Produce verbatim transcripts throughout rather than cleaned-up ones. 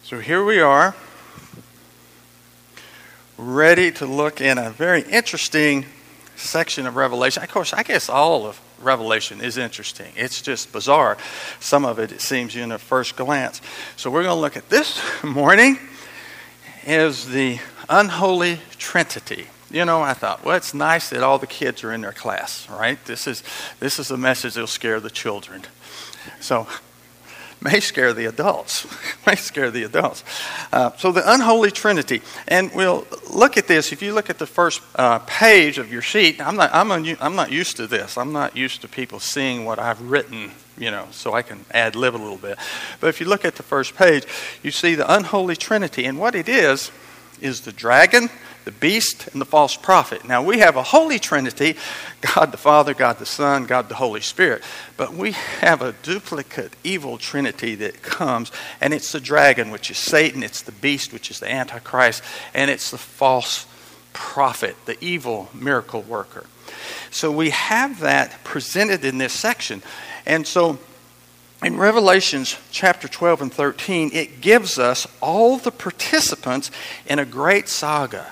So here we are, ready to look in a very interesting section of Revelation. Of course, I guess all of Revelation is interesting. It's just bizarre. Some of it, it seems, in a first glance. So we're going to look at this morning is the unholy Trinity. You know, I thought, well, it's nice that all the kids are in their class, right? This is this is a message that'll scare the children. So, may scare the adults. may scare the adults. Uh, so the unholy Trinity, and we'll look at this. If you look at the first uh, page of your sheet, I'm not I'm un, I'm not used to this. I'm not used to people seeing what I've written, you know, so I can ad lib a little bit. But if you look at the first page, you see the unholy Trinity, and what it is is the dragon, the beast, and the false prophet. Now, we have a holy Trinity, God the Father, God the Son, God the Holy Spirit. But we have a duplicate evil Trinity that comes, and it's the dragon, which is Satan. It's the beast, which is the Antichrist. And it's the false prophet, the evil miracle worker. So we have that presented in this section. And so in Revelations chapter twelve and thirteen, it gives us all the participants in a great saga.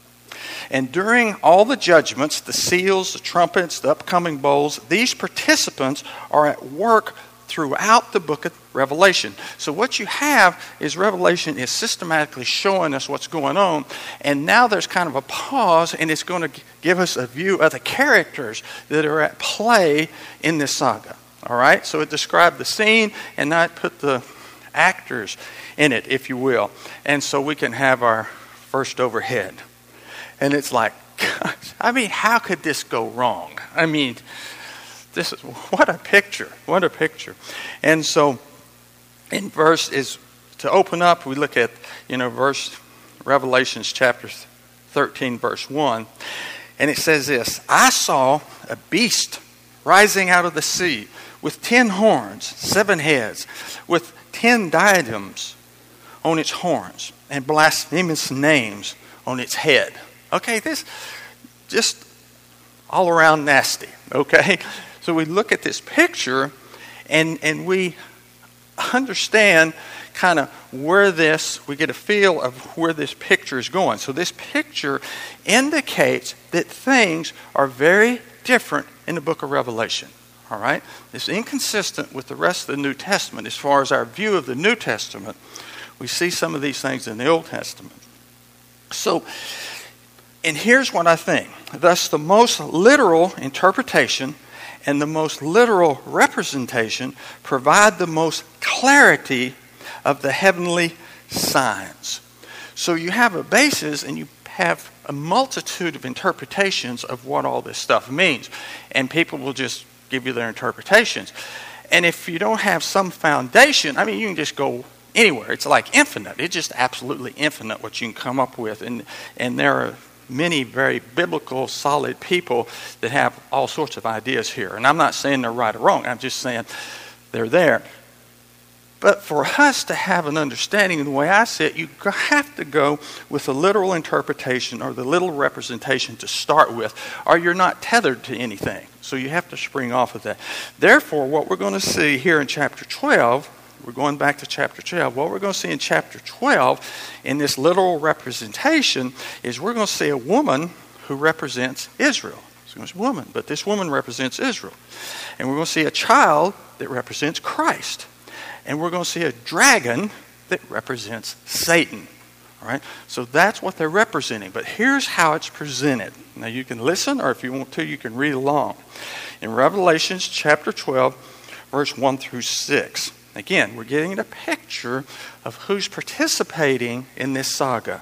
And during all the judgments, the seals, the trumpets, the upcoming bowls, these participants are at work throughout the book of Revelation. So what you have is Revelation is systematically showing us what's going on. And now there's kind of a pause, and it's going to give us a view of the characters that are at play in this saga. All right? So it described the scene, and now it put the actors in it, if you will. And so we can have our first overhead. And it's like, gosh, I mean, how could this go wrong? I mean, this is, what a picture. What a picture. And so in verse is, to open up, we look at, you know, verse, Revelations chapter thirteen, verse one. And it says this, I saw a beast rising out of the sea with ten horns, seven heads, with ten diadems on its horns, and blasphemous names on its head. Okay, this just all around nasty, okay? So we look at this picture and, and we understand kind of where this, we get a feel of where this picture is going. So this picture indicates that things are very different in the book of Revelation, all right? It's inconsistent with the rest of the New Testament as far as our view of the New Testament. We see some of these things in the Old Testament. So, and here's what I think. Thus, the most literal interpretation and the most literal representation provide the most clarity of the heavenly signs. So you have a basis and you have a multitude of interpretations of what all this stuff means. And people will just give you their interpretations. And if you don't have some foundation, I mean, you can just go anywhere. It's like infinite. It's just absolutely infinite what you can come up with. And, and there are many very biblical, solid people that have all sorts of ideas here. And I'm not saying they're right or wrong. I'm just saying they're there. But for us to have an understanding of the way I see it, you have to go with the literal interpretation or the literal representation to start with, or you're not tethered to anything. So you have to spring off of that. Therefore, what we're going to see here in chapter twelve, we're going back to chapter twelve. What we're going to see in chapter twelve in this literal representation is we're going to see a woman who represents Israel. It's a woman, but this woman represents Israel. And we're going to see a child that represents Christ. And we're going to see a dragon that represents Satan. All right? So that's what they're representing. But here's how it's presented. Now you can listen, or if you want to, you can read along. In Revelation chapter twelve, verse one through six. Again, we're getting a picture of who's participating in this saga.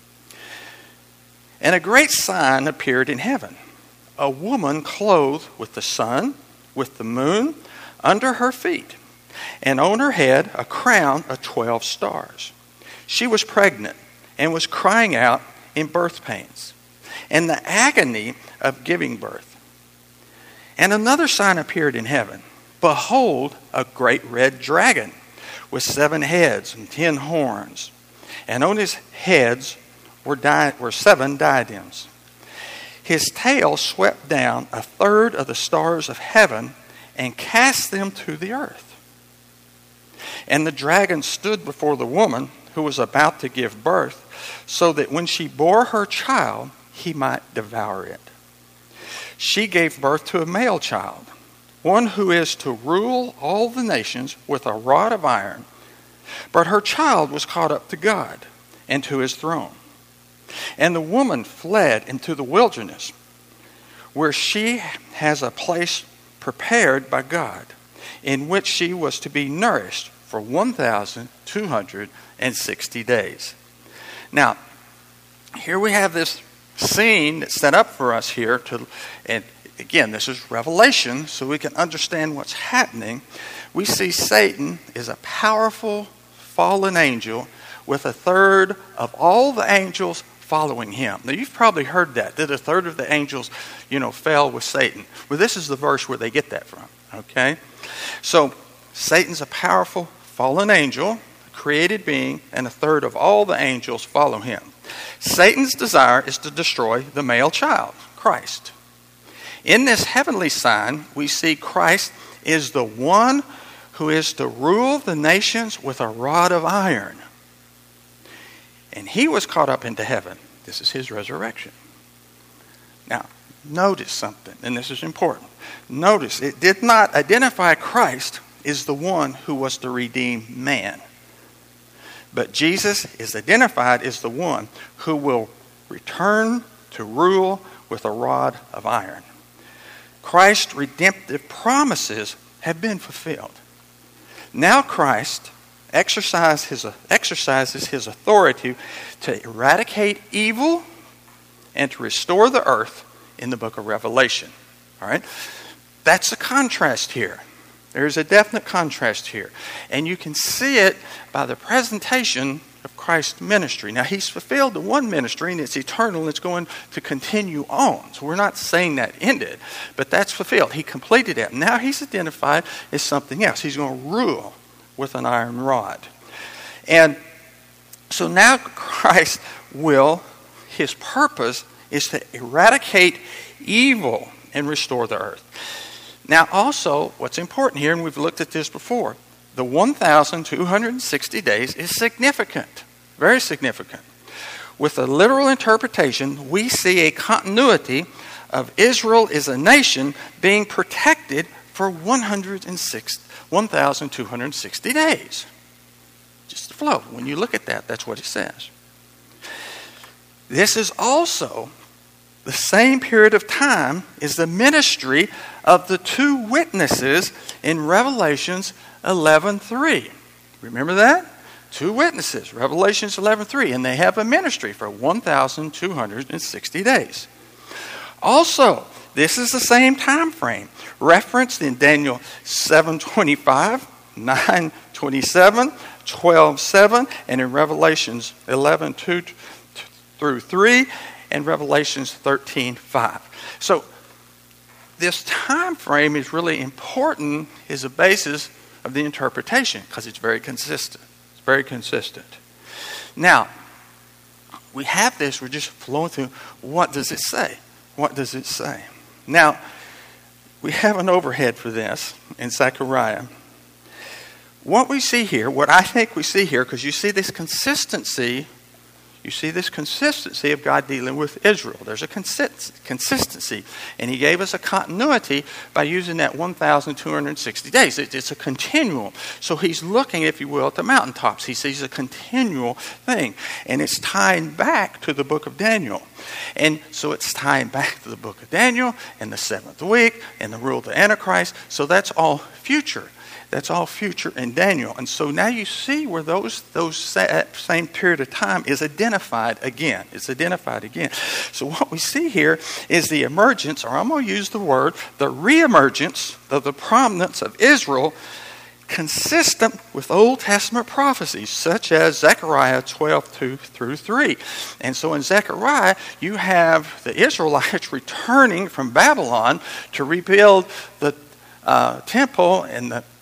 And a great sign appeared in heaven. A woman clothed with the sun, with the moon under her feet, and on her head a crown of twelve stars. She was pregnant and was crying out in birth pains and the agony of giving birth. And another sign appeared in heaven. Behold, a great red dragon with seven heads and ten horns. And on his heads were, di- were seven diadems. His tail swept down a third of the stars of heaven and cast them to the earth. And the dragon stood before the woman who was about to give birth, so that when she bore her child, he might devour it. She gave birth to a male child, one who is to rule all the nations with a rod of iron. But her child was caught up to God and to his throne. And the woman fled into the wilderness, where she has a place prepared by God, in which she was to be nourished for one thousand two hundred sixty days. Now, here we have this scene that's set up for us here. To, and again, this is Revelation, so we can understand what's happening. We see Satan is a powerful fallen angel with a third of all the angels following him. Now, you've probably heard that, that a third of the angels, you know, fell with Satan. Well, this is the verse where they get that from, okay? So, Satan's a powerful fallen angel, created being, and a third of all the angels follow him. Satan's desire is to destroy the male child, Christ. In this heavenly sign, we see Christ is the one who is to rule the nations with a rod of iron. And he was caught up into heaven. This is his resurrection. Now, notice something, and this is important. Notice, it did not identify Christ as the one who was to redeem man. But Jesus is identified as the one who will return to rule with a rod of iron. Christ's redemptive promises have been fulfilled. Now Christ exercise his, exercises his authority to eradicate evil and to restore the earth in the book of Revelation. All right? That's a contrast here. There's a definite contrast here. And you can see it by the presentation of Christ's ministry. Now, he's fulfilled the one ministry, and it's eternal, and it's going to continue on. So we're not saying that ended, but that's fulfilled. He completed it. Now he's identified as something else. He's going to rule with an iron rod. And so now Christ will, his purpose is to eradicate evil and restore the earth. Now also, what's important here, and we've looked at this before, the one thousand two hundred sixty days is significant, very significant. With a literal interpretation, we see a continuity of Israel as a nation being protected for one thousand two hundred sixty days. Just the flow. When you look at that, that's what it says. This is also the same period of time as the ministry of the two witnesses in Revelations eleven three. Remember that? Two witnesses, Revelations eleven three, and they have a ministry for one thousand two hundred sixty days. Also, this is the same time frame referenced in Daniel seven twenty-five, nine twenty-seven, twelve seven, and in Revelations eleven two through three, and Revelations thirteen five. So this time frame is really important as a basis of the interpretation because it's very consistent. It's very consistent. Now, we have this, we're just flowing through. What does it say? What does it say? Now, we have an overhead for this in Zechariah. What we see here, what I think we see here, because you see this consistency, you see this consistency of God dealing with Israel. There's a consist- consistency. And he gave us a continuity by using that one thousand two hundred sixty days. It, it's a continuum. So he's looking, if you will, at the mountaintops. He sees a continual thing. And it's tying back to the book of Daniel. And so it's tying back to the book of Daniel and the seventh week and the rule of the Antichrist. So that's all future. That's all future in Daniel. And so now you see where those those same period of time is identified again. It's identified again. So what we see here is the emergence, or I'm going to use the word, the reemergence of the prominence of Israel consistent with Old Testament prophecies, such as Zechariah twelve two through three. And so in Zechariah, you have the Israelites returning from Babylon to rebuild the uh, temple and the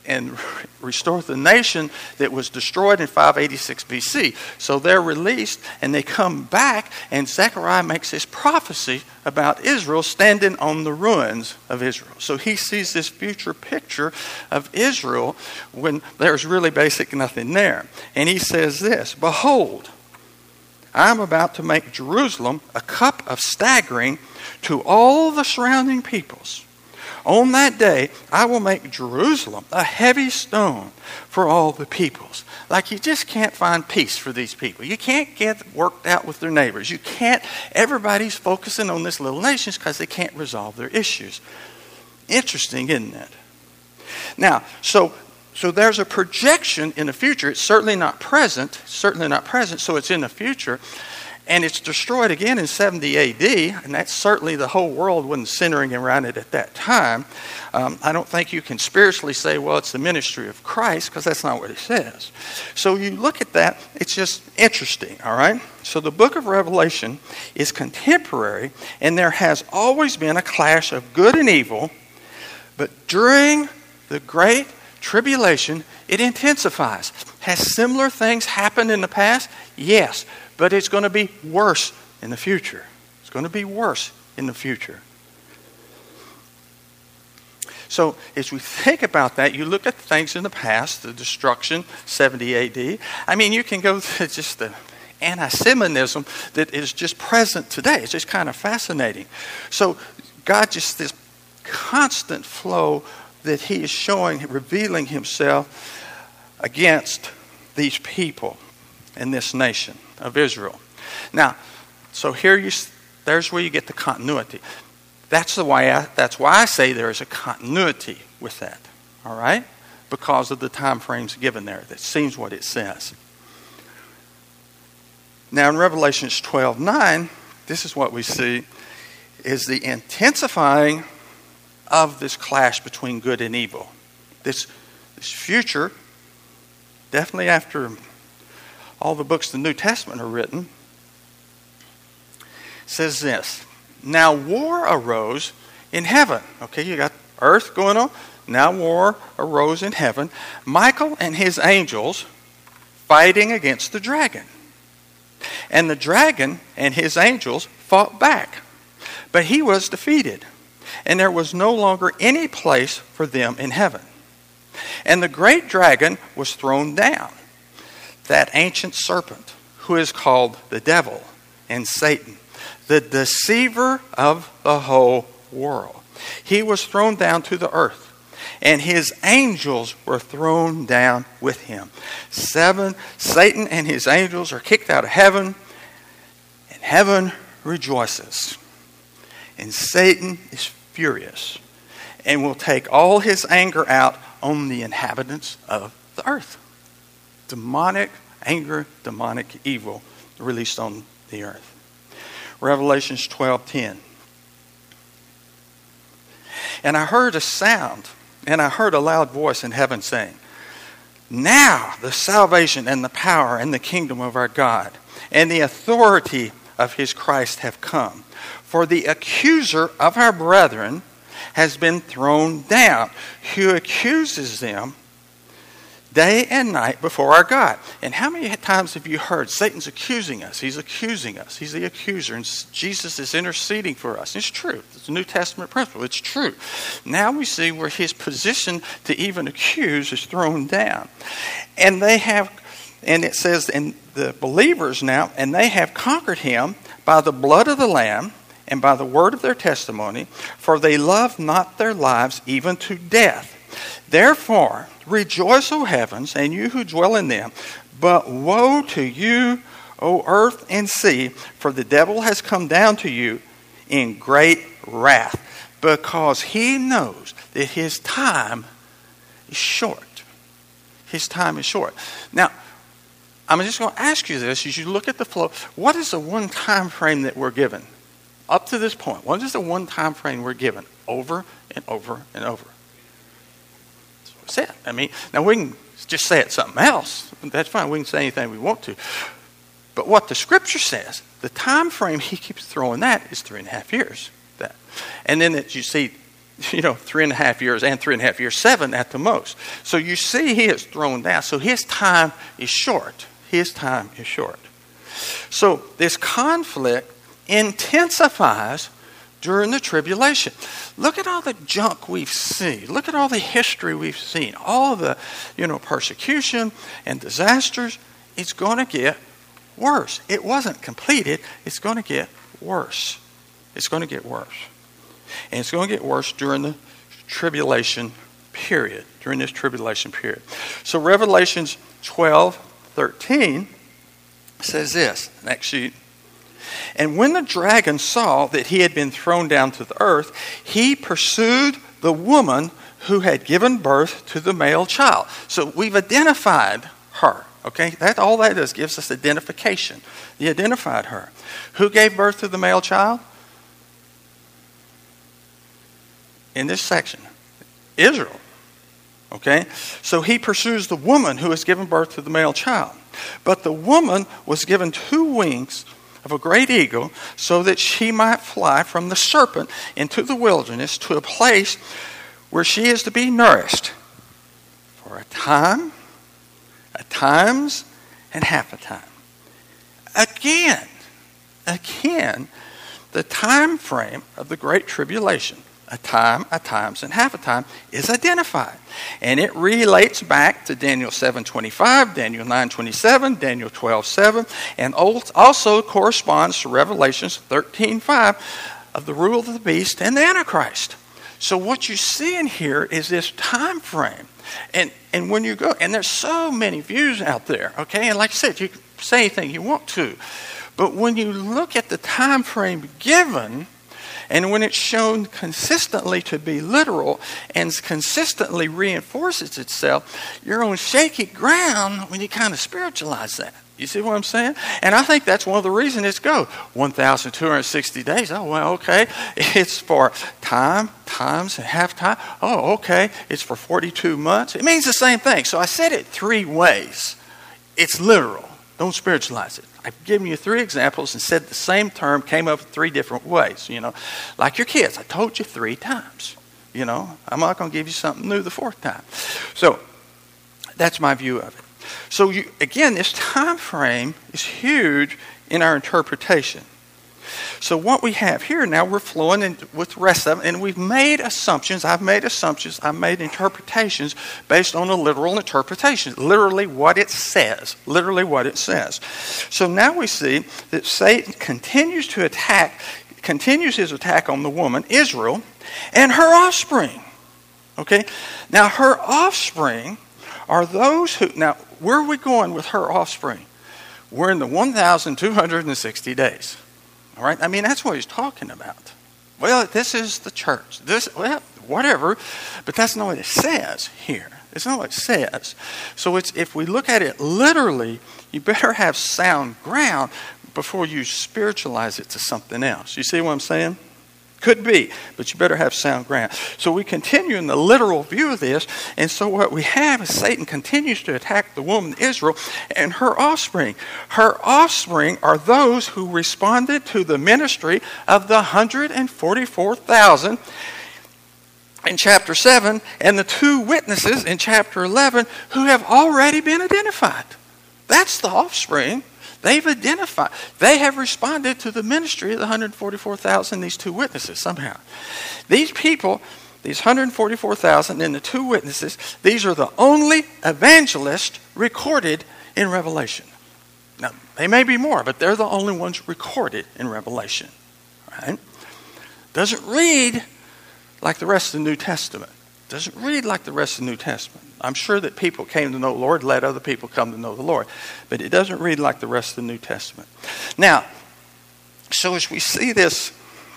and restoreth the nation that was destroyed in five eighty-six B C. So they're released and they come back, and Zechariah makes this prophecy about Israel standing on the ruins of Israel. So he sees this future picture of Israel when there's really basically nothing there. And he says this, "Behold, I am about to make Jerusalem a cup of staggering to all the surrounding peoples. On that day, I will make Jerusalem a heavy stone for all the peoples." Like, you just can't find peace for these people. You can't get worked out with their neighbors. You can't, everybody's focusing on this little nation because they can't resolve their issues. Interesting, isn't it? Now, so so there's a projection in the future. It's certainly not present, certainly not present, so it's in the future. And it's destroyed again in seventy A D, and that's certainly the whole world wasn't centering around it at that time. Um, I don't think you can spiritually say, well, it's the ministry of Christ, because that's not what it says. So you look at that, it's just interesting, all right? So the book of Revelation is contemporary, and there has always been a clash of good and evil, but during the Great Tribulation, it intensifies. Has similar things happened in the past? Yes. But it's going to be worse in the future. It's going to be worse in the future. So as we think about that, you look at things in the past, the destruction, seventy A D. I mean, you can go to just the anti-Semitism that is just present today. It's just kind of fascinating. So God, just this constant flow that he is showing, revealing himself against these people in this nation of Israel. Now, so here you, there's where you get the continuity. That's the way. I, that's why I say there is a continuity with that. All right, because of the time frames given there. That seems what it says. Now in Revelation twelve nine, this is what we see is the intensifying of this clash between good and evil. This this future, definitely after all the books of the New Testament are written, says this. Now war arose in heaven. Okay, you got earth going on. Now war arose in heaven. Michael and his angels fighting against the dragon. And the dragon and his angels fought back. But he was defeated. And there was no longer any place for them in heaven. And the great dragon was thrown down, that ancient serpent, who is called the devil and Satan, the deceiver of the whole world. He was thrown down to the earth, and his angels were thrown down with him. Seven, Satan and his angels are kicked out of heaven, and heaven rejoices. And Satan is furious and will take all his anger out on the inhabitants of the earth. Demonic anger, demonic evil released on the earth. Revelation twelve ten. And I heard a sound, and I heard a loud voice in heaven saying, "Now the salvation and the power and the kingdom of our God and the authority of his Christ have come. For the accuser of our brethren has been thrown down, who accuses them day and night before our God." And how many times have you heard Satan's accusing us? He's accusing us. He's the accuser. And Jesus is interceding for us. It's true. It's a New Testament principle. It's true. Now we see where his position to even accuse is thrown down. And they have, and it says, and the believers now, and they have conquered him by the blood of the Lamb and by the word of their testimony, for they love not their lives even to death. Therefore, rejoice, O heavens, and you who dwell in them. But woe to you, O earth and sea, for the devil has come down to you in great wrath, because he knows that his time is short. His time is short. Now, I'm just going to ask you this as you look at the flow. What is the one time frame that we're given? Up to this point, what is the one time frame we're given? Over and over and over. That's it. I mean, now we can just say it's something else. That's fine. We can say anything we want to. But what the scripture says, the time frame he keeps throwing that is three and a half years. That, and then that you see you know, three and a half years and three and a half years, seven at the most. So you see he is thrown down. So his time is short. His time is short. So this conflict intensifies during the tribulation. Look at all the junk we've seen. Look at all the history we've seen. All the, you know, persecution and disasters. It's going to get worse. It wasn't completed. It's going to get worse. It's going to get worse. And it's going to get worse during the tribulation period. During this tribulation period. So Revelations twelve thirteen says this. Next sheet. And when the dragon saw that he had been thrown down to the earth, he pursued the woman who had given birth to the male child. So we've identified her. Okay, that all that does gives us identification. He identified her. Who gave birth to the male child? In this section, Israel. Okay, so he pursues the woman who has given birth to the male child. But the woman was given two wings of a great eagle, so that she might fly from the serpent into the wilderness to a place where she is to be nourished for a time, a times, and half a time. Again, again, the time frame of the Great Tribulation, a time, a times, and half a time, is identified. And it relates back to Daniel seven twenty-five, Daniel nine twenty-seven, Daniel twelve seven, and also corresponds to Revelations thirteen five of the rule of the beast and the Antichrist. So what you see in here is this time frame. And and when you go, and there's so many views out there, okay? And like I said, you can say anything you want to. But when you look at the time frame given, and when it's shown consistently to be literal and consistently reinforces itself, you're on shaky ground when you kind of spiritualize that. You see what I'm saying? And I think that's one of the reasons it's go. one thousand two hundred sixty days. Oh, well, okay. It's for time, times, and half time. Oh, okay. It's for forty-two months. It means the same thing. So I said it three ways. It's literal. Don't spiritualize it. I've given you three examples and said the same term, came up three different ways, you know. Like your kids, I told you three times, you know. I'm not going to give you something new the fourth time. So that's my view of it. So you, again, this time frame is huge in our interpretation. So what we have here now, we're flowing in with the rest of it, and we've made assumptions. I've made assumptions. I've made interpretations based on a literal interpretation. Literally what it says. Literally what it says. So now we see that Satan continues to attack, continues his attack on the woman, Israel, and her offspring. Okay? Now her offspring are those who, now where are we going with her offspring? We're in the one thousand two hundred sixty days. All right? I mean, that's what he's talking about. Well, this is the church. This, well, whatever, but that's not what it says here. It's not what it says. So it's, if we look at it literally, you better have sound ground before you spiritualize it to something else. You see what I'm saying? Could be, but you better have sound ground. So we continue in the literal view of this, and so what we have is Satan continues to attack the woman Israel and her offspring. Her offspring are those who responded to the ministry of the one hundred forty-four thousand in chapter seven, and the two witnesses in chapter eleven who have already been identified. That's the offspring. They've identified, they have responded to the ministry of the one hundred forty-four thousand, these two witnesses somehow. These people, these one hundred forty-four thousand and the two witnesses, these are the only evangelists recorded in Revelation. Now, they may be more, but they're the only ones recorded in Revelation. Right? Doesn't read like the rest of the New Testament. Doesn't read like the rest of the New Testament. I'm sure that people came to know the Lord, let other people come to know the Lord. But it doesn't read like the rest of the New Testament. Now, so as we see this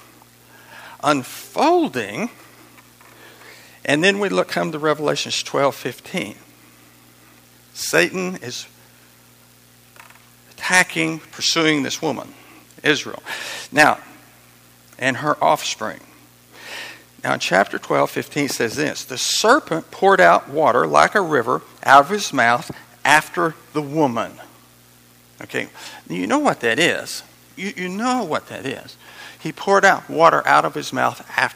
unfolding, and then we look come to Revelations twelve fifteen. Satan is attacking, pursuing this woman, Israel. Now, and her offspring. Now in chapter twelve fifteen it says this, the serpent poured out water like a river out of his mouth after the woman. Okay, you know what that is. You, you know what that is. He poured out water out of his mouth after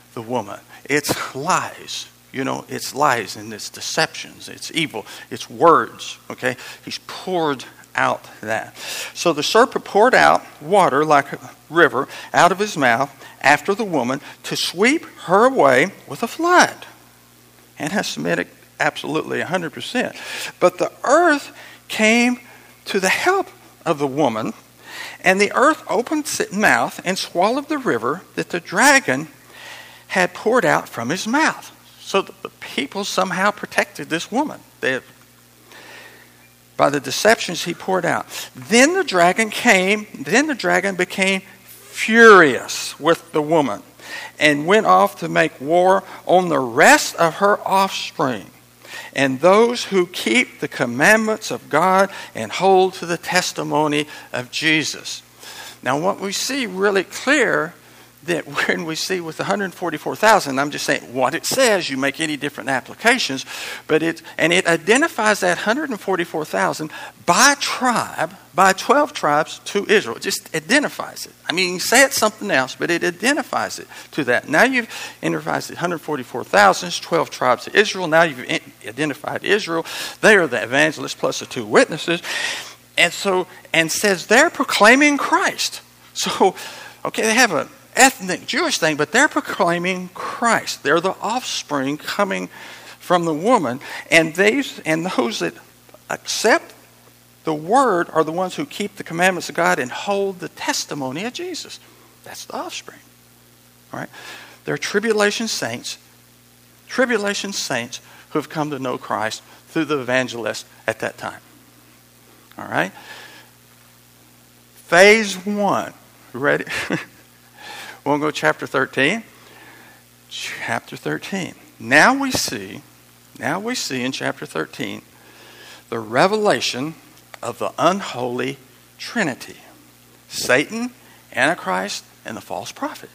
the woman. It's lies. You know, it's lies and it's deceptions. It's evil. It's words. Okay? He's poured out that. So the serpent poured out water like a river out of his mouth after the woman to sweep her away with a flood. Anti-Semitic, absolutely one hundred percent. But the earth came to the help of the woman, and the earth opened its mouth and swallowed the river that the dragon had poured out from his mouth. So the people somehow protected this woman they, by the deceptions he poured out. Then the dragon came, then the dragon became furious with the woman and went off to make war on the rest of her offspring and those who keep the commandments of God and hold to the testimony of Jesus. Now what we see really clear that when we see with one hundred forty-four thousand, I'm just saying what it says, you make any different applications, but it and it identifies that one hundred forty-four thousand by tribe, by twelve tribes to Israel. It just identifies it. I mean, you can say it's something else, but it identifies it to that. Now you've identified one hundred forty-four thousand, twelve tribes to Israel. Now you've identified Israel. They are the evangelists plus the two witnesses. And so, and says they're proclaiming Christ. So, okay, they have a ethnic Jewish thing, but they're proclaiming Christ. They're the offspring coming from the woman, and these and those that accept the word are the ones who keep the commandments of God and hold the testimony of Jesus. That's the offspring. All right? They're tribulation saints, tribulation saints who have come to know Christ through the evangelists at that time. All right? Phase one. You ready? We'll go to chapter thirteen. Chapter thirteen. Now we see, now we see in chapter thirteen the revelation of the unholy Trinity. Satan, Antichrist, and the false prophet.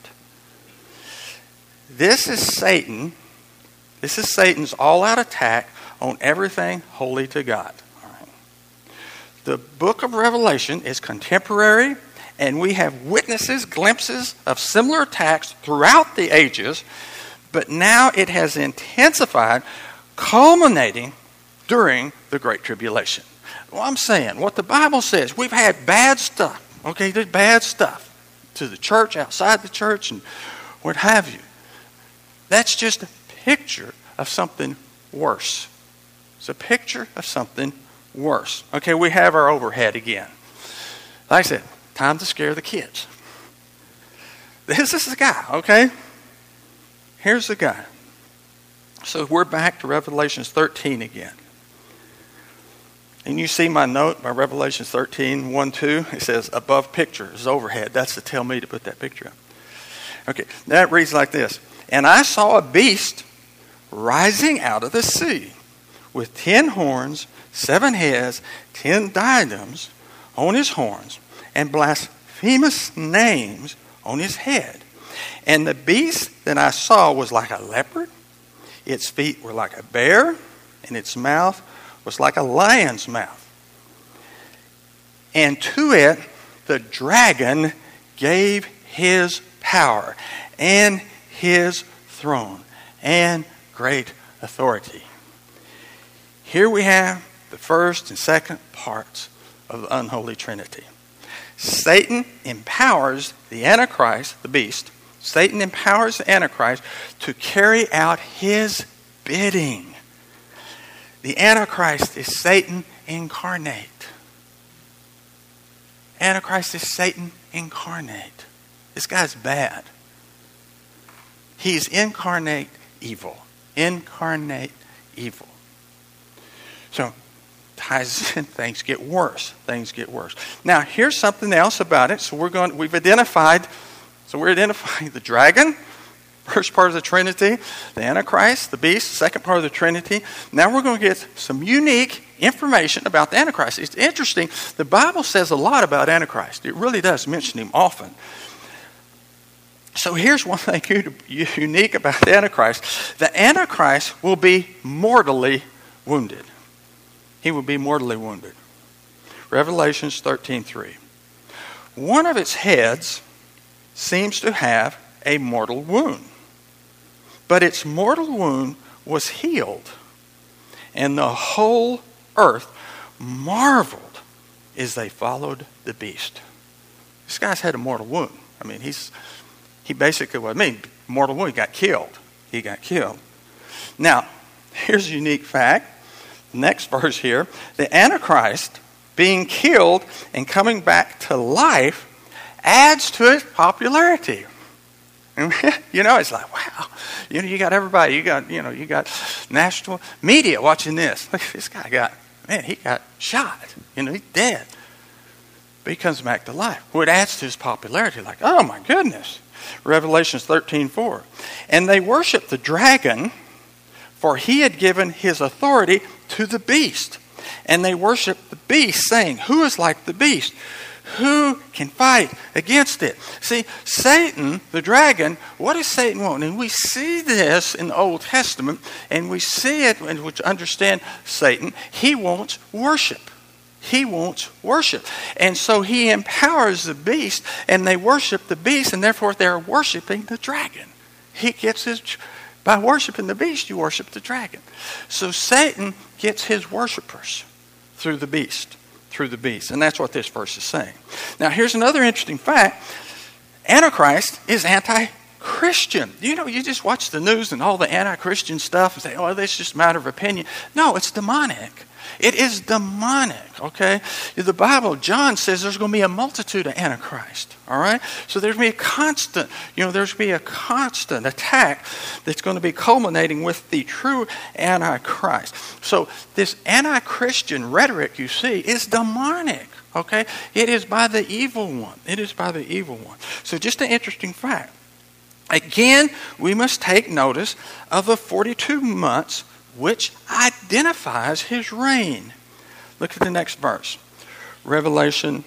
This is Satan. This is Satan's all-out attack on everything holy to God. All right. The book of Revelation is contemporary, and we have witnesses, glimpses of similar attacks throughout the ages, but now it has intensified, culminating during the Great Tribulation. Well, I'm saying, what the Bible says, we've had bad stuff, okay, there's bad stuff to the church, outside the church, and what have you. That's just a picture of something worse. It's a picture of something worse. Okay, we have our overhead again. Like I said, time to scare the kids. This is the guy, okay? Here's the guy. So we're back to Revelation thirteen again. And you see my note by Revelation thirteen, one, two. It says, above picture is overhead. That's to tell me to put that picture up. Okay, that reads like this. And I saw a beast rising out of the sea with ten horns, seven heads, ten diadems on his horns, and blasphemous names on his head. And the beast that I saw was like a leopard. Its feet were like a bear, and its mouth was like a lion's mouth. And to it the dragon gave his power and his throne and great authority. Here we have the first and second parts of the unholy Trinity. Satan empowers the Antichrist, the beast. Satan empowers the Antichrist to carry out his bidding. The Antichrist is Satan incarnate. Antichrist is Satan incarnate. This guy's bad. He's incarnate evil. Incarnate evil. So, ties in, things get worse. Things get worse. Now, here's something else about it. So we're going. We've identified. So we're identifying the dragon, first part of the Trinity, the Antichrist, the beast, second part of the Trinity. Now we're going to get some unique information about the Antichrist. It's interesting. The Bible says a lot about Antichrist. It really does mention him often. So here's one thing unique about the Antichrist. The Antichrist will be mortally wounded. He will be mortally wounded. Revelation thirteen three. One of its heads seems to have a mortal wound. but its mortal wound was healed, and the whole earth marveled as they followed the beast. This guy's had a mortal wound. I mean, he's he basically, what I mean, mortal wound, he got killed. He got killed. Now, here's a unique fact. Next verse here. The Antichrist, being killed and coming back to life, adds to its popularity. You know, it's like, wow. You know, you got everybody. You got, you know, you got national media watching this. Look, this guy got, man, he got shot. You know, he's dead. But he comes back to life. Well, it adds to his popularity. Like, oh my goodness. Revelation thirteen four. And they worshiped the dragon, for he had given his authority to the beast. And they worshiped the beast, saying, who is like the beast? Who can fight against it? See, Satan, the dragon, what does Satan want? And we see this in the Old Testament, and we see it, and we understand Satan. He wants worship. He wants worship. And so he empowers the beast, and they worship the beast, and therefore they're worshiping the dragon. He gets his, by worshiping the beast, you worship the dragon. So Satan gets his worshipers through the beast. Through the beast. And that's what this verse is saying. Now, here's another interesting fact. Antichrist is anti-Christian. You know, you just watch the news and all the anti-Christian stuff and say, oh, that's just a matter of opinion. No, it's demonic. It is demonic, okay? The Bible, John says there's going to be a multitude of Antichrist, all right? So there's going to be a constant, you know, there's going to be a constant attack that's going to be culminating with the true Antichrist. So this anti-Christian rhetoric you see is demonic, okay? It is by the evil one. It is by the evil one. So just an interesting fact. Again, we must take notice of the forty-two months which identifies his reign. Look at the next verse. Revelation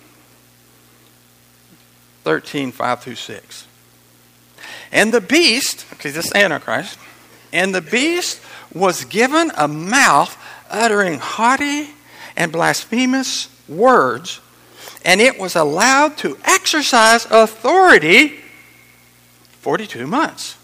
thirteen, five through six. And the beast, okay, this is Antichrist, and the beast was given a mouth uttering haughty and blasphemous words, and it was allowed to exercise authority forty-two months.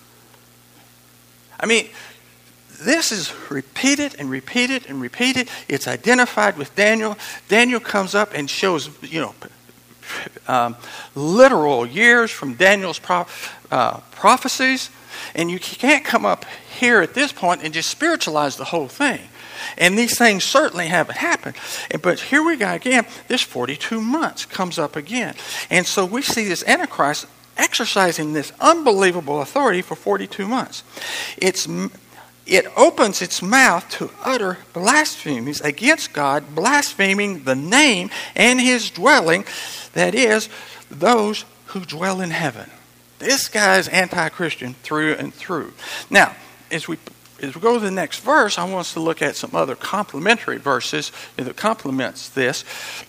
I mean, this is repeated and repeated and repeated. It's identified with Daniel. Daniel comes up and shows, you know, um, literal years from Daniel's pro- uh, prophecies. And you can't come up here at this point and just spiritualize the whole thing. And these things certainly haven't happened. But here we go again. This forty-two months comes up again. And so we see this Antichrist exercising this unbelievable authority for forty-two months. It's... It opens its mouth to utter blasphemies against God, blaspheming the name and his dwelling, that is, those who dwell in heaven. This guy is anti-Christian through and through. Now, as we as we go to the next verse, I want us to look at some other complementary verses that complements this,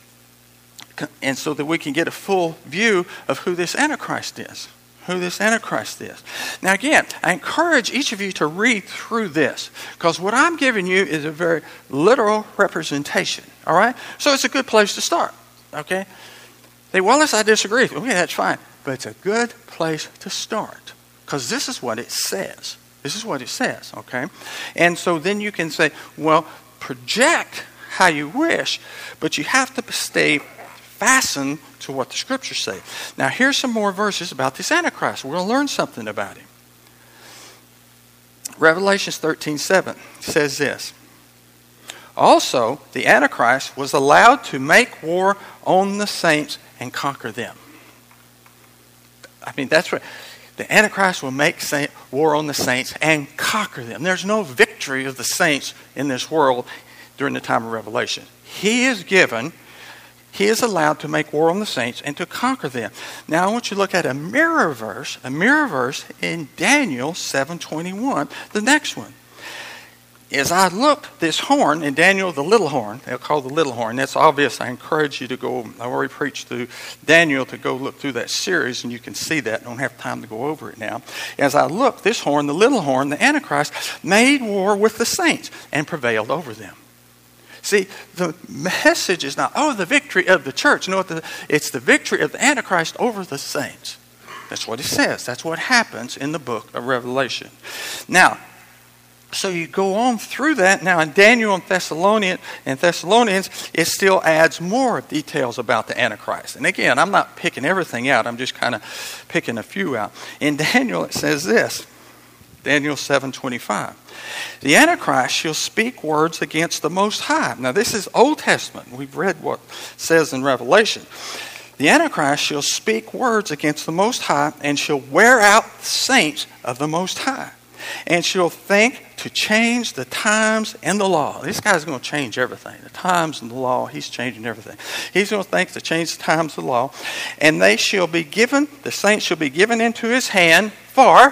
and so that we can get a full view of who this Antichrist is. Who this Antichrist is. Now again, I encourage each of you to read through this, because what I'm giving you is a very literal representation. All right? So it's a good place to start. Okay? Say, well, unless I disagree. Okay, that's fine. But it's a good place to start, because this is what it says. This is what it says. Okay? And so then you can say, well, project how you wish, but you have to stay fastened to what the scriptures say. Now, here's some more verses about this Antichrist. We're going to learn something about him. Revelation thirteen seven says this. Also, the Antichrist was allowed to make war on the saints and conquer them. I mean, that's right. The Antichrist will make war on the saints and conquer them. There's no victory of the saints in this world during the time of Revelation. He is given He is allowed to make war on the saints and to conquer them. Now I want you to look at a mirror verse, a mirror verse in Daniel seven twenty-one, the next one. As I looked, this horn, in Daniel the little horn, they'll call the little horn, that's obvious. I encourage you to go, I already preached through Daniel, to go look through that series, and you can see that. I don't have time to go over it now. As I looked, this horn, the little horn, the Antichrist, made war with the saints and prevailed over them. See, the message is not, oh, the victory of the church. No, it's the victory of the Antichrist over the saints. That's what it says. That's what happens in the book of Revelation. Now, so you go on through that. Now in Daniel and Thessalonians, and Thessalonians, it still adds more details about the Antichrist. And again, I'm not picking everything out. I'm just kind of picking a few out. In Daniel, it says this. Daniel seven twenty-five. The Antichrist shall speak words against the Most High. Now this is Old Testament. We've read what it says in Revelation. The Antichrist shall speak words against the Most High, and shall wear out the saints of the Most High, and shall think to change the times and the law. This guy's going to change everything. The times and the law, he's changing everything. He's going to think to change the times and the law. And they shall be given, the saints shall be given into his hand for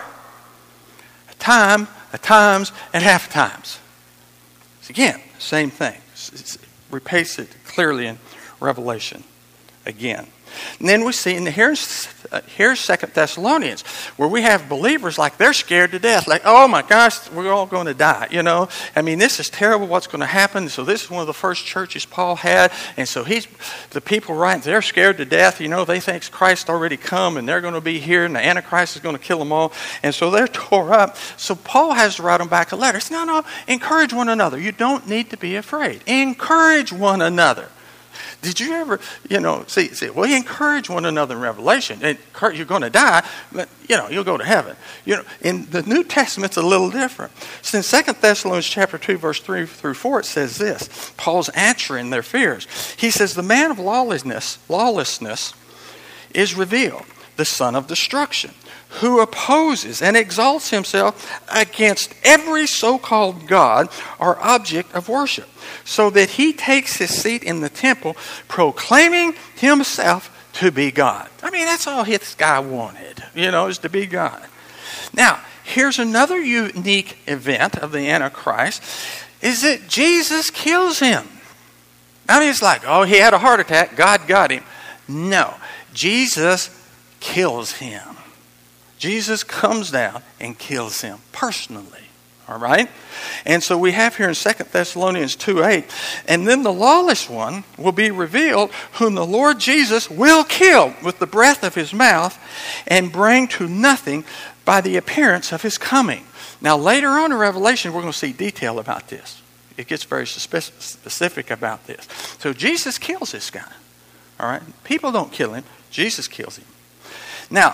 a time, a times, and half times. So again, same thing. It repeats it clearly in Revelation again. And then we see, and here's, uh, here's Second Thessalonians, where we have believers like they're scared to death. Like, oh my gosh, we're all going to die, you know. I mean, this is terrible, what's going to happen. So this is one of the first churches Paul had. And so he's, the people writing, they're scared to death. You know, they think Christ already come and they're going to be here and the Antichrist is going to kill them all. And so they're tore up. So Paul has to write them back a letter. It's, no, no, encourage one another. You don't need to be afraid. Encourage one another. Did you ever, you know, see, see, well, you encourage one another in Revelation. You're going to die, but, you know, you'll go to heaven. You know, in the New Testament, it's a little different. So in Second Thessalonians chapter two, verse three through four, it says this. Paul's answering their fears. He says, the man of lawlessness, lawlessness is revealed, the son of destruction, who opposes and exalts himself against every so-called God or object of worship, so that he takes his seat in the temple, proclaiming himself to be God. I mean, that's all this guy wanted, you know, is to be God. Now, here's another unique event of the Antichrist, is that Jesus kills him. I mean, it's like, oh, he had a heart attack, God got him. No, Jesus kills him. Jesus comes down and kills him personally. All right? And so we have here in Second Thessalonians two eight, and then the lawless one will be revealed, whom the Lord Jesus will kill with the breath of his mouth and bring to nothing by the appearance of his coming. Now later on in Revelation, we're going to see detail about this. It gets very specific about this. So Jesus kills this guy. All right? People don't kill him. Jesus kills him. Now,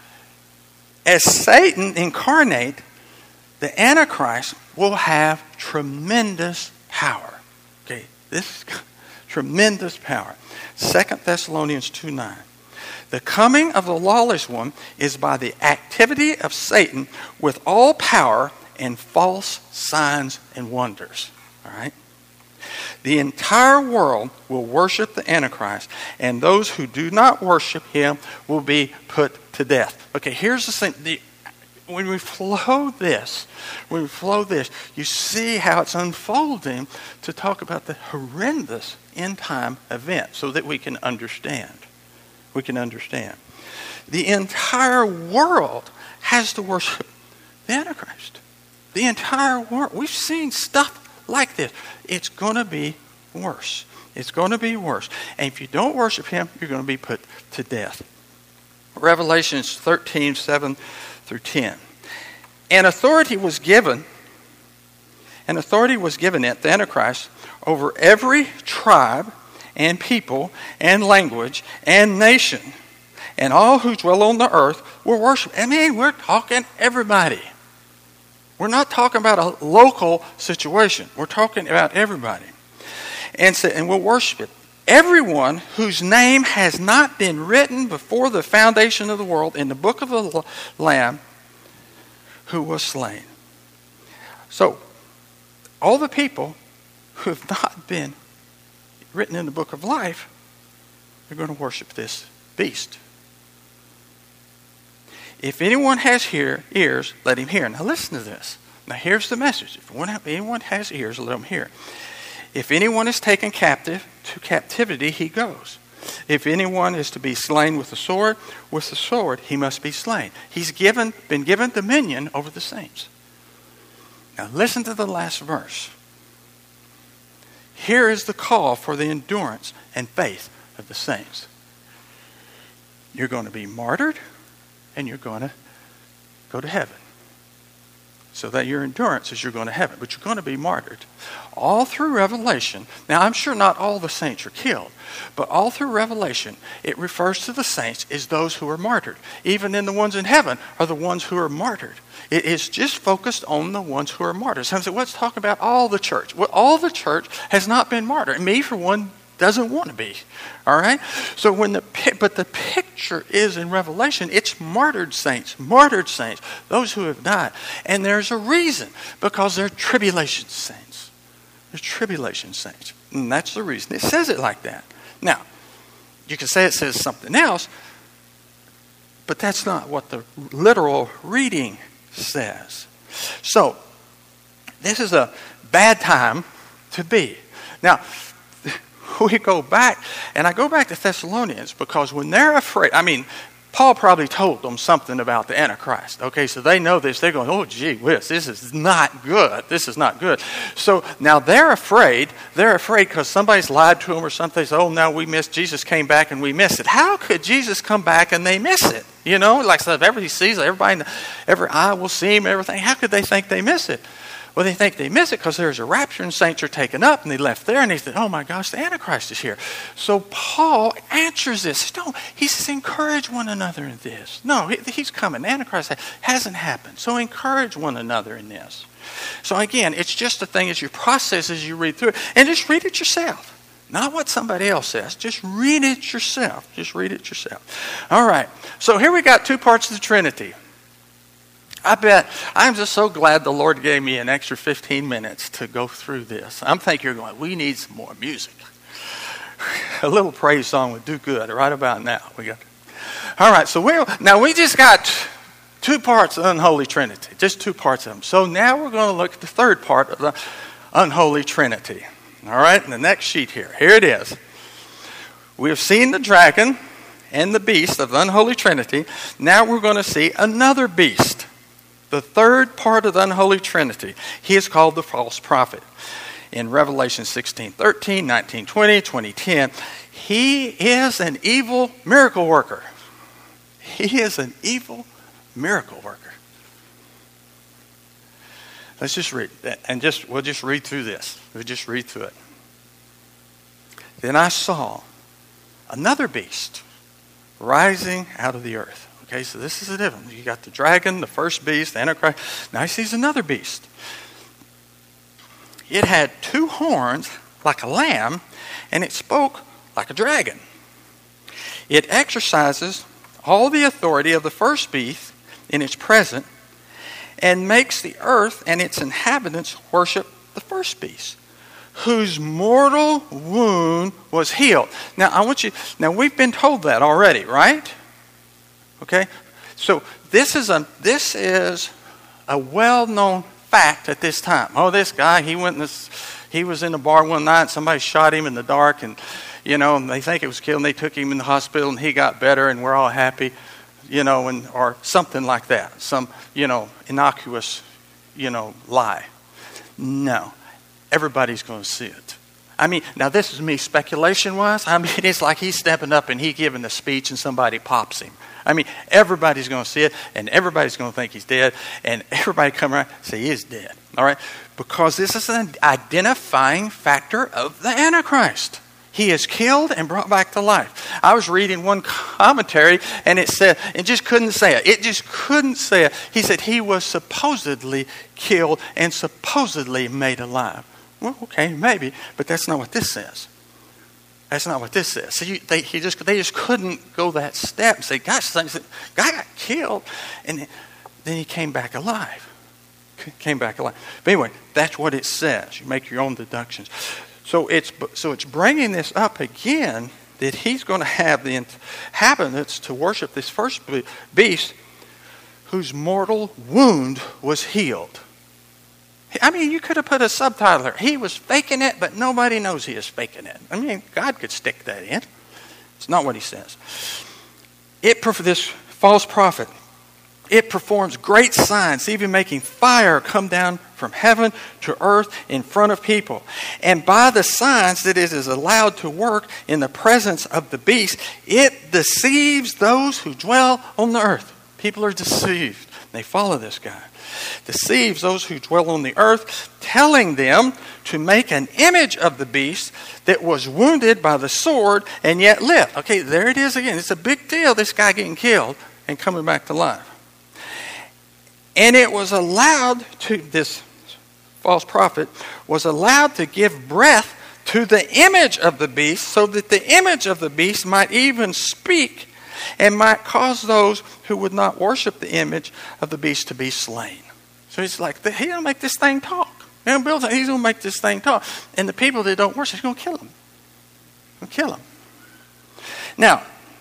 as Satan incarnate, the Antichrist will have tremendous power. Okay, this is tremendous power. Second Thessalonians two nine. The coming of the lawless one is by the activity of Satan with all power and false signs and wonders. All right? The entire world will worship the Antichrist, and those who do not worship him will be put to death. Okay, here's the thing. The, when we flow this, when we flow this, you see how it's unfolding to talk about the horrendous end time event so that we can understand. We can understand. The entire world has to worship the Antichrist. The entire world. We've seen stuff like this. It's going to be worse. It's going to be worse. And if you don't worship him, you're going to be put to death. Revelation thirteen seven through ten. And authority was given, and authority was given at the Antichrist over every tribe and people and language and nation, and all who dwell on the earth will worship. I mean, we're talking everybody. We're not talking about a local situation. We're talking about everybody. And, so, and we'll worship it. Everyone whose name has not been written before the foundation of the world in the book of the Lamb who was slain. So, all the people who have not been written in the book of life are going to worship this beast. If anyone has hear, ears, let him hear. Now listen to this. Now here's the message. If anyone has ears, let him hear. If anyone is taken captive, to captivity he goes. If anyone is to be slain with the sword, with the sword he must be slain. He's given, been given dominion over the saints. Now listen to the last verse. Here is the call for the endurance and faith of the saints. You're going to be martyred, and you're going to go to heaven. So that your endurance is you're going to heaven, but you're going to be martyred. All through Revelation, now I'm sure not all the saints are killed, but all through Revelation, it refers to the saints as those who are martyred. Even in the ones in heaven are the ones who are martyred. It is just focused on the ones who are martyred. Some say, well, let's talk about all the church. Well, all the church has not been martyred. And me, for one, doesn't want to be. All right? So when the but the picture is in Revelation, it's martyred saints, martyred saints, those who have died. And there's a reason, because they're tribulation saints. They're tribulation saints. And that's the reason it says it like that. Now, you can say it says something else, but that's not what the literal reading says. So, this is a bad time to be. Now, we go back, and I go back to Thessalonians, because when they're afraid, I mean, Paul probably told them something about the Antichrist. Okay, so they know this. They're going, oh, gee whiz, this is not good. This is not good. So now they're afraid. They're afraid because somebody's lied to them or something. They say, oh, no, we missed. Jesus came back and we missed it. How could Jesus come back and they miss it? You know, like so if everybody sees it, everybody, every eye will see him, everything. How could they think they miss it? Well, they think they miss it because there's a rapture and saints are taken up, and they left there and they said, oh my gosh, the Antichrist is here. So Paul answers this. No, he says, encourage one another in this. No, he's coming. The Antichrist hasn't happened. So encourage one another in this. So again, it's just a thing as you process, as you read through it, and just read it yourself. Not what somebody else says. Just read it yourself. Just read it yourself. All right. So here we got two parts of the Trinity. I bet, I'm just so glad the Lord gave me an extra fifteen minutes to go through this. I'm thinking you're going, we need some more music. A little praise song would do good right about now. We got. All right, so we now we just got two parts of the unholy Trinity, just two parts of them. So now we're going to look at the third part of the unholy Trinity. All right, in the next sheet here. Here it is. We have seen the dragon and the beast of the unholy Trinity. Now we're going to see another beast. The third part of the unholy Trinity. He is called the false prophet. In Revelation sixteen thirteen, nineteen twenty, twenty ten, he is an evil miracle worker. He is an evil miracle worker. Let's just read that, and just we'll just read through this. We'll just read through it. Then I saw another beast rising out of the earth. Okay, so this is a different. You got the dragon, the first beast, the Antichrist. Now he sees another beast. It had two horns like a lamb, and it spoke like a dragon. It exercises all the authority of the first beast in its present, and makes the earth and its inhabitants worship the first beast, whose mortal wound was healed. Now I want you. Now we've been told that already, right? Okay, so this is a this is a well-known fact at this time. Oh, this guy, he went in this, he was in a bar one night, and somebody shot him in the dark, and you know, and they think it was killed, and they took him in the hospital, and he got better, and we're all happy, you know, and or something like that, some you know innocuous, you know, lie. No, everybody's going to see it. I mean, now this is me speculation-wise. I mean, it's like he's stepping up and he giving a speech and somebody pops him. I mean, everybody's going to see it, and everybody's going to think he's dead, and everybody come around and say he is dead. All right? Because this is an identifying factor of the Antichrist. He is killed and brought back to life. I was reading one commentary, and it said, it just couldn't say it. It just couldn't say it. He said he was supposedly killed and supposedly made alive. Well, okay, maybe, but that's not what this says. That's not what this says. So you, they, he just, they just couldn't go that step and say, gosh, guy got killed, and then he came back alive. Came back alive. But anyway, that's what it says. You make your own deductions. So it's so it's bringing this up again that he's going to have the inhabitants to worship this first beast whose mortal wound was healed. I mean, you could have put a subtitle there. He was faking it, but nobody knows he is faking it. I mean, God could stick that in. It's not what he says. It this false prophet, it performs great signs, even making fire come down from heaven to earth in front of people. And by the signs that it is allowed to work in the presence of the beast, it deceives those who dwell on the earth. People are deceived. They follow this guy. Deceives those who dwell on the earth, telling them to make an image of the beast that was wounded by the sword and yet lived. Okay, there it is again. It's a big deal, this guy getting killed and coming back to life. And it was allowed to, this false prophet was allowed to give breath to the image of the beast, so that the image of the beast might even speak and might cause those who would not worship the image of the beast to be slain. So he's like, he's going to make this thing talk. He's going to make this thing talk. And the people that don't worship, he's going to kill them. He's going to kill them. Now,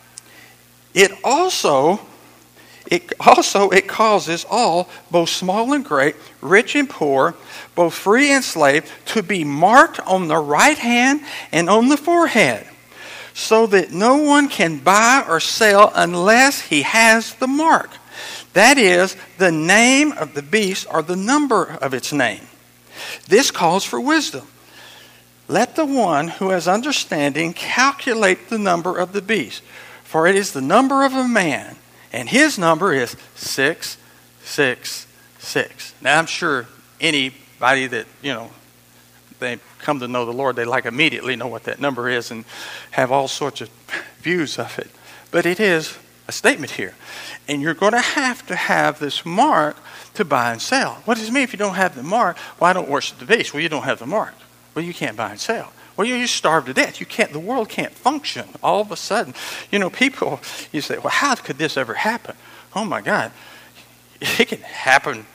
it also, it also, it causes all, both small and great, rich and poor, both free and slave, to be marked on the right hand and on the forehead, so that no one can buy or sell unless he has the mark. That is, the name of the beast or the number of its name. This calls for wisdom. Let the one who has understanding calculate the number of the beast, for it is the number of a man, and his number is six six six. Now I'm sure anybody that, you know, they come to know the Lord, they like immediately know what that number is and have all sorts of views of it. But it is a statement here. And you're going to have to have this mark to buy and sell. What does it mean if you don't have the mark? Well, I don't worship the beast. Well, you don't have the mark. Well, you can't buy and sell. Well, you starve to death. You can't. The world can't function. All of a sudden, you know, people, you say, well, how could this ever happen? Oh, my God. It can happen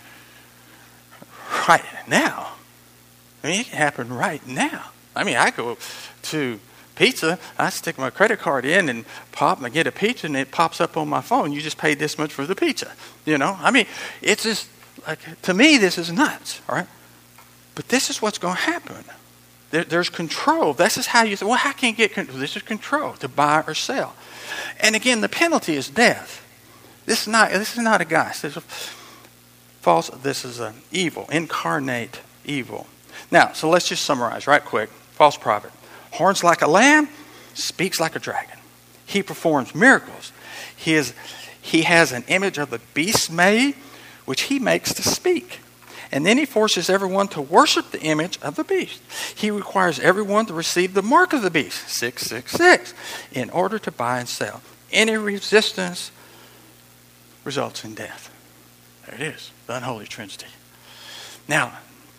right now. I mean, it can happen right now. I mean, I go to pizza, I stick my credit card in and pop and I get a pizza and it pops up on my phone. You just paid this much for the pizza. You know, I mean, it's just, like, to me, this is nuts, all right? But this is what's going to happen. There, there's control. This is how you say, well, how can you get control? This is control, to buy or sell. And again, the penalty is death. This is not, this is not a guy. This is a false, this is an evil, incarnate evil. Now, so let's just summarize right quick. False prophet. Horns like a lamb, speaks like a dragon. He performs miracles. He, is, he has an image of the beast made, which he makes to speak. And then he forces everyone to worship the image of the beast. He requires everyone to receive the mark of the beast, six six six, in order to buy and sell. Any resistance results in death. There it is, the unholy Trinity. Now,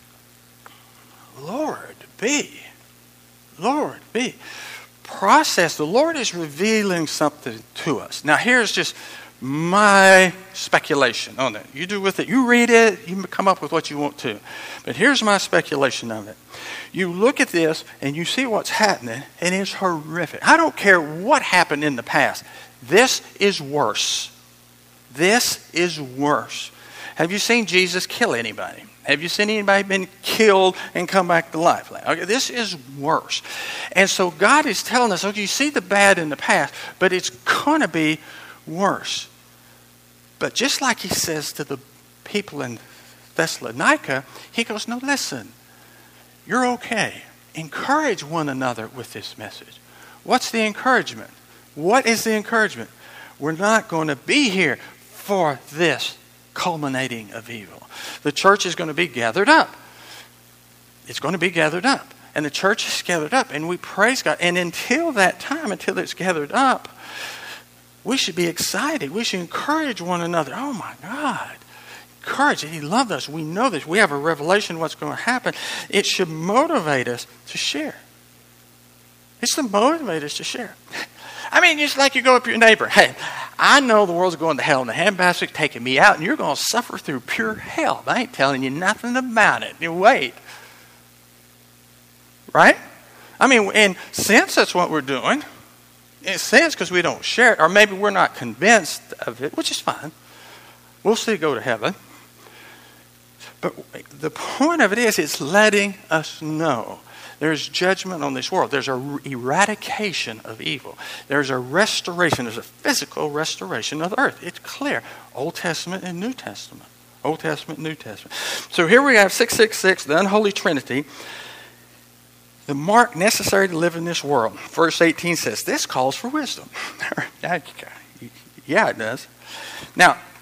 Lord be, Lord be, process. The Lord is revealing something to us. Now, here's just my speculation on it. You do with it. You read it. You come up with what you want to. But here's my speculation of it. You look at this and you see what's happening, and it's horrific. I don't care what happened in the past. This is worse. This is worse. Have you seen Jesus kill anybody? Have you seen anybody been killed and come back to life? Okay, this is worse. And so God is telling us, okay, you see the bad in the past, but it's going to be worse. But just like he says to the people in Thessalonica, he goes, no, listen, you're okay. Encourage one another with this message. What's the encouragement? What is the encouragement? We're not going to be here for this culminating of evil. The church is going to be gathered up. It's going to be gathered up. And the church is gathered up. And we praise God. And until that time, until it's gathered up, we should be excited. We should encourage one another. Oh my God. Encourage it. He loved us. We know this. We have a revelation of what's going to happen. It should motivate us to share. It's to motivate us to share. I mean, it's like you go up to your neighbor. Hey, I know the world's going to hell and the handbasket taking me out and you're going to suffer through pure hell. I ain't telling you nothing about it. You wait. Right? I mean, in a sense, that's what we're doing. In a sense, because we don't share it. Or maybe we're not convinced of it, which is fine. We'll still go to heaven. But the point of it is, it's letting us know there's judgment on this world. There's a eradication of evil. There's a restoration. There's a physical restoration of the earth. It's clear. Old Testament and New Testament. Old Testament, New Testament. So here we have six six six, the unholy Trinity. The mark necessary to live in this world. Verse eighteen says, this calls for wisdom. Yeah, it does. Now,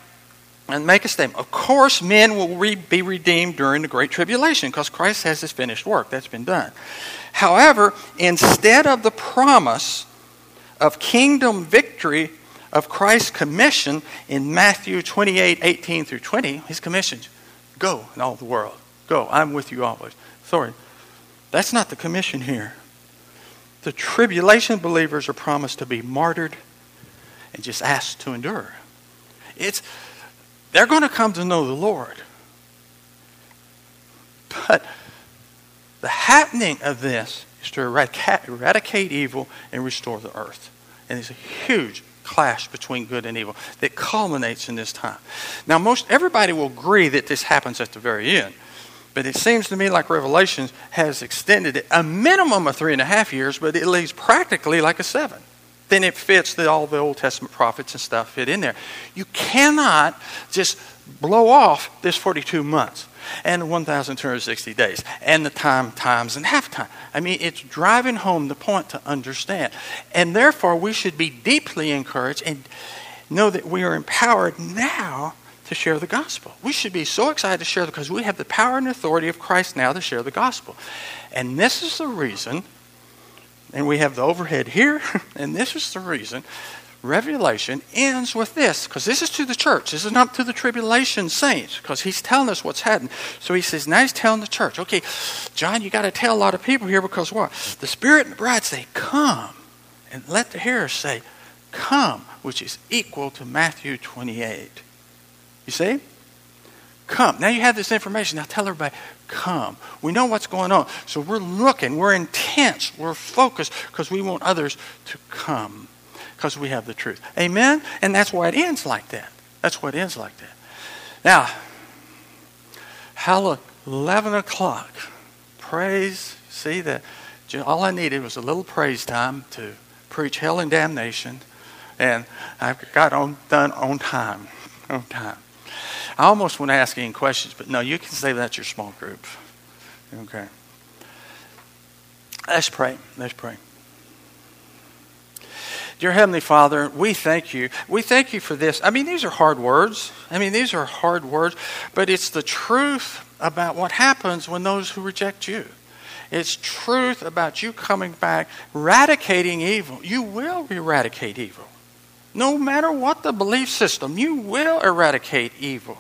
and make a statement. Of course, men will re- be redeemed during the Great Tribulation because Christ has his finished work. That's been done. However, instead of the promise of kingdom victory of Christ's commission in Matthew twenty-eight, eighteen through twenty, his commission, go in all the world. Go, I'm with you always. Sorry, that's not the commission here. The tribulation believers are promised to be martyred and just asked to endure. It's They're going to come to know the Lord. But the happening of this is to eradicate, eradicate evil and restore the earth. And there's a huge clash between good and evil that culminates in this time. Now, most everybody will agree that this happens at the very end. But it seems to me like Revelation has extended it a minimum of three and a half years, but it leaves practically like a seven. Then it fits that all the Old Testament prophets and stuff fit in there. You cannot just blow off this forty-two months and the one thousand two hundred sixty days and the time, times, and half time. I mean, it's driving home the point to understand. And therefore, we should be deeply encouraged and know that we are empowered now to share the gospel. We should be so excited to share because we have the power and authority of Christ now to share the gospel. And this is the reason, and we have the overhead here, and this is the reason Revelation ends with this, because this is to the church. This is not to the tribulation saints, because he's telling us what's happening. So he says, now he's telling the church, okay, John, you got to tell a lot of people here, because what? The Spirit and the bride say, come, and let the hearers say, come, which is equal to Matthew twenty-eight. You see? Come. Now you have this information. Now tell everybody, come. We know what's going on. So we're looking. We're intense. We're focused because we want others to come because we have the truth. Amen? And that's why it ends like that. That's why it ends like that. Now, how eleven o'clock. Praise. See that all I needed was a little praise time to preach hell and damnation. And I got on done on time. On time. I almost want to ask any questions, but no, you can say that's your small group. Okay. Let's pray. Let's pray. Dear Heavenly Father, we thank you. We thank you for this. I mean, these are hard words. I mean, these are hard words, but it's the truth about what happens when those who reject you. It's truth about you coming back, eradicating evil. You will eradicate evil. No matter what the belief system, you will eradicate evil.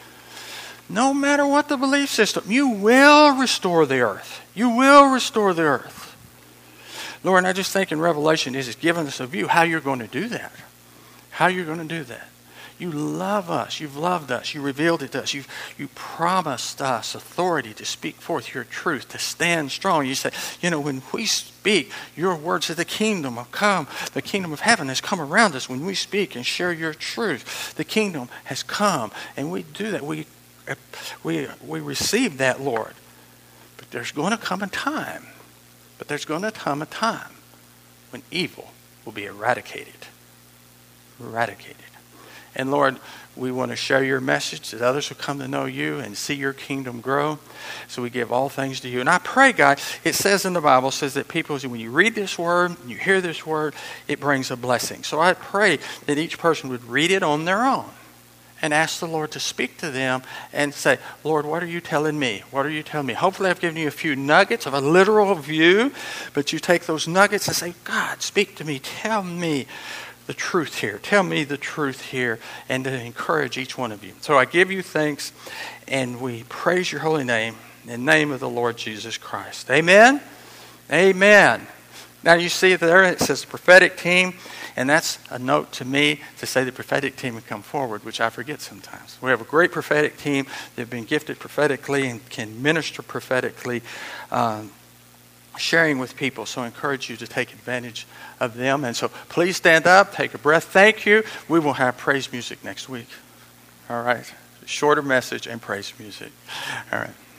No matter what the belief system, you will restore the earth. You will restore the earth. Lord, I just think in Revelation, this is giving us a view how you're going to do that. How you're going to do that. You love us. You've loved us. You revealed it to us. You've, you promised us authority to speak forth your truth, to stand strong. You say, you know, when we speak, your word says the kingdom will come. The kingdom of heaven has come around us when we speak and share your truth. The kingdom has come. And we do that. We, we, we receive that, Lord. But there's going to come a time. But there's going to come a time when evil will be eradicated. Eradicated. And Lord, we want to share your message that others will come to know you and see your kingdom grow. So we give all things to you. And I pray, God, it says in the Bible, it says that people, when you read this word, you hear this word, it brings a blessing. So I pray that each person would read it on their own and ask the Lord to speak to them and say, Lord, what are you telling me? What are you telling me? Hopefully I've given you a few nuggets of a literal view, but you take those nuggets and say, God, speak to me. Tell me the truth here. Tell me the truth here, and to encourage each one of you. So I give you thanks, and we praise your holy name in the name of the Lord Jesus Christ. Amen? Amen. Now you see there it says prophetic team, and that's a note to me to say the prophetic team would come forward, which I forget sometimes. We have a great prophetic team. They've been gifted prophetically and can minister prophetically, um, sharing with people. So I encourage you to take advantage of them. And so please stand up, take a breath. Thank you. We will have praise music next week. All right. Shorter message and praise music. All right.